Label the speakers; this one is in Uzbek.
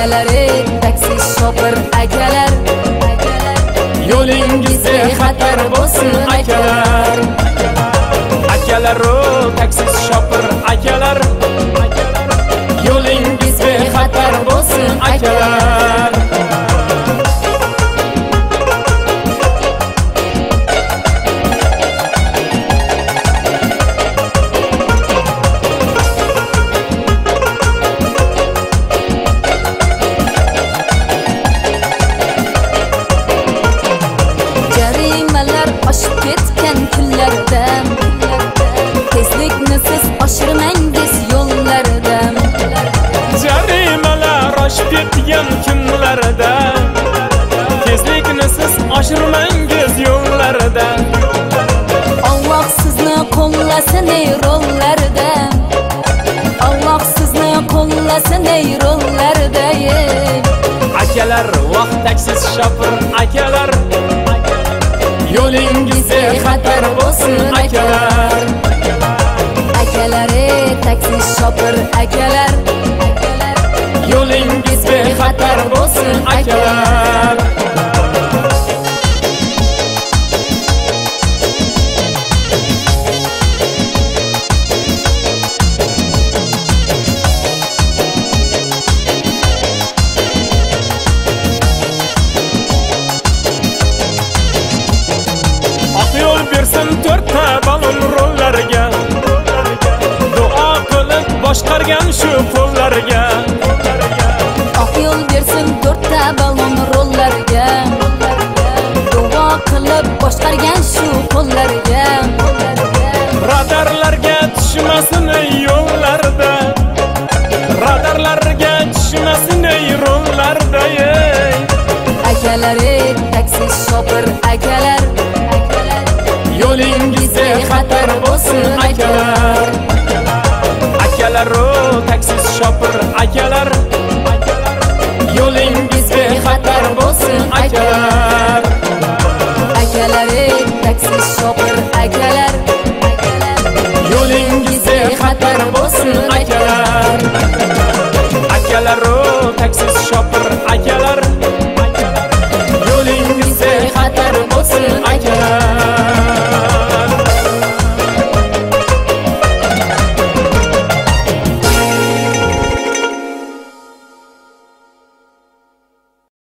Speaker 1: akalar, taksi shopir akalar, yo'lingizda xatar bo'lsin akalar.
Speaker 2: Akalar, taksi shopir akalar,
Speaker 1: yo'lingizda xatar bo'lsin akalar. Jarimalar oshib ketgan kunlardan, tezlikni siz oshirmangiz yo'llardan.
Speaker 2: Jarimalar oshib ketgan kunlarda, tezlikni siz oshirmangiz yo'llarda.
Speaker 1: Alloh sizni qo'llasin ey rollarda, Alloh sizni qo'llasin ey rollarda.
Speaker 2: Akalar, vaqt taksi shopir akalar,
Speaker 1: yo'lingizda xatar bo'lsin akalar. Akalar, taksi shopir akalar, yo'lingizda xatar bo'lsin akalar.
Speaker 2: yo'l bersin to'rtta balon rollarga, duo qilib boshqargan shu qo'llarga.
Speaker 1: Oq yo'l bersin to'rtta balon rollarga, duo qilib boshqargan shu qo'llarga.
Speaker 2: Radarlarga tushmasin yo'llarda, radarlarga tushmasin rollarda.
Speaker 1: Akalar, taksi shopir akalar, yo'lingizda xatar bo'lsin akalar.
Speaker 2: Akalar, taksi shopir akalar,
Speaker 1: yo'lingizda xatar bo'lsin akalar. Akalar, taksi shopir akalar,